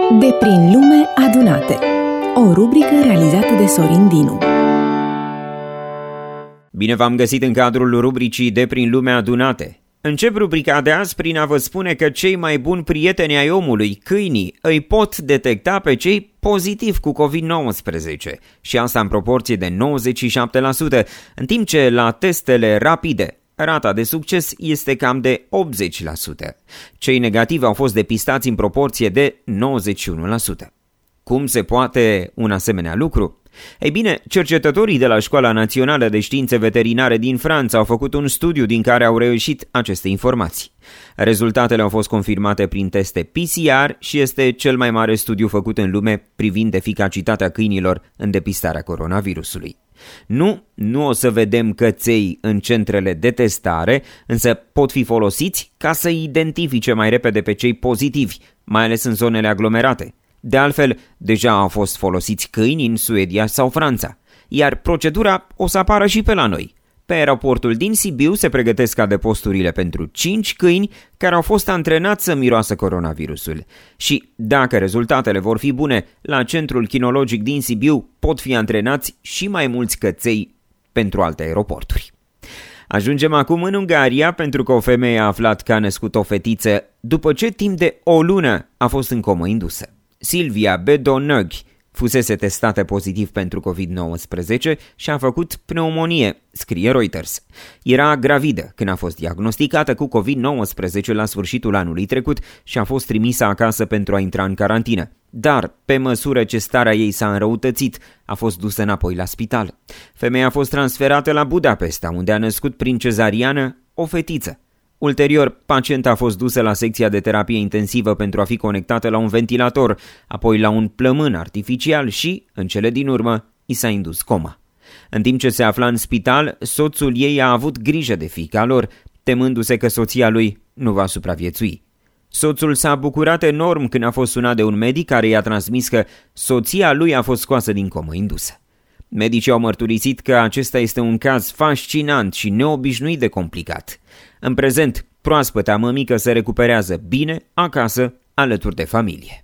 De prin lume adunate. O rubrică realizată de Sorin Dinu. Bine v-am găsit în cadrul rubricii De prin lume adunate. Încep rubrica de azi prin a vă spune că cei mai buni prieteni ai omului, câinii, îi pot detecta pe cei pozitivi cu COVID-19 și asta în proporție de 97%, în timp ce la testele rapide rata de succes este cam de 80%. Cei negativi au fost depistați în proporție de 91%. Cum se poate un asemenea lucru? Ei bine, cercetătorii de la Școala Națională de Științe Veterinare din Franța au făcut un studiu din care au reieșit aceste informații. Rezultatele au fost confirmate prin teste PCR și este cel mai mare studiu făcut în lume privind eficacitatea câinilor în depistarea coronavirusului. Nu o să vedem căței în centrele de testare, însă pot fi folosiți ca să identifice mai repede pe cei pozitivi, mai ales în zonele aglomerate. De altfel, deja au fost folosiți câini în Suedia sau Franța, iar procedura o să apară și pe la noi. Pe aeroportul din Sibiu se pregătesc adăposturile pentru 5 câini care au fost antrenați să miroasă coronavirusul. Și dacă rezultatele vor fi bune, la centrul kinologic din Sibiu pot fi antrenați și mai mulți căței pentru alte aeroporturi. Ajungem acum în Ungaria pentru că o femeie a aflat că a născut o fetiță după ce timp de o lună a fost în comă indusă. Silvia Bedonög fusese testată pozitiv pentru COVID-19 și a făcut pneumonie, scrie Reuters. Era gravidă când a fost diagnosticată cu COVID-19 la sfârșitul anului trecut și a fost trimisă acasă pentru a intra în carantină. Dar, pe măsură ce starea ei s-a înrăutățit, a fost dusă înapoi la spital. Femeia a fost transferată la Budapesta, unde a născut prin cezariană o fetiță. Ulterior, pacienta a fost dusă la secția de terapie intensivă pentru a fi conectată la un ventilator, apoi la un plămân artificial și, în cele din urmă, i s-a indus coma. În timp ce se afla în spital, soțul ei a avut grijă de fiica lor, temându-se că soția lui nu va supraviețui. Soțul s-a bucurat enorm când a fost sunat de un medic care i-a transmis că soția lui a fost scoasă din comă indusă. Medicii au mărturisit că acesta este un caz fascinant și neobișnuit de complicat. În prezent, proaspăta mămică se recuperează bine acasă, alături de familie.